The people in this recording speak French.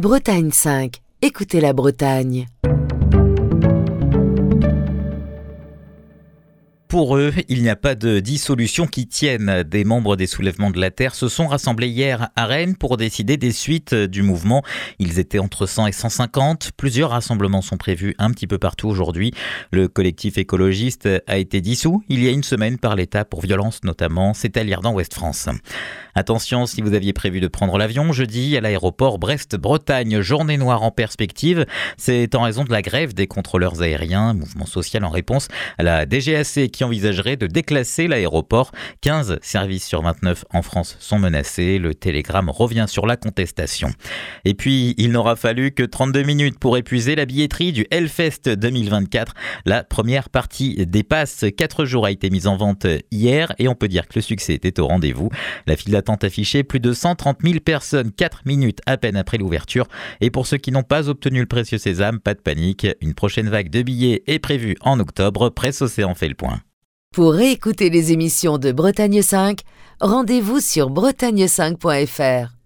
Bretagne 5. Écoutez la Bretagne. Pour eux, il n'y a pas de dissolution qui tienne. Des membres des Soulèvements de la Terre se sont rassemblés hier à Rennes pour décider des suites du mouvement. Ils étaient entre 100 et 150. Plusieurs rassemblements sont prévus un petit peu partout aujourd'hui. Le collectif écologiste a été dissous il y a une semaine par l'État pour violence notamment. C'est à Lierdon, Ouest-France. Attention, si vous aviez prévu de prendre l'avion jeudi à l'aéroport Brest-Bretagne, journée noire en perspective. C'est en raison de la grève des contrôleurs aériens, mouvement social en réponse à la DGAC qui envisagerait de déclasser l'aéroport. 15 services sur 29 en France sont menacés. Le Télégramme revient sur la contestation. Et puis, il n'aura fallu que 32 minutes pour épuiser la billetterie du Hellfest 2024. La première partie des passes 4 jours a été mise en vente hier et on peut dire que le succès était au rendez-vous. La file d'attente affichée, plus de 130 000 personnes, 4 minutes à peine après l'ouverture. Et pour ceux qui n'ont pas obtenu le précieux sésame, pas de panique. Une prochaine vague de billets est prévue en octobre. Presse Océan fait le point. Pour réécouter les émissions de Bretagne 5, rendez-vous sur bretagne5.fr.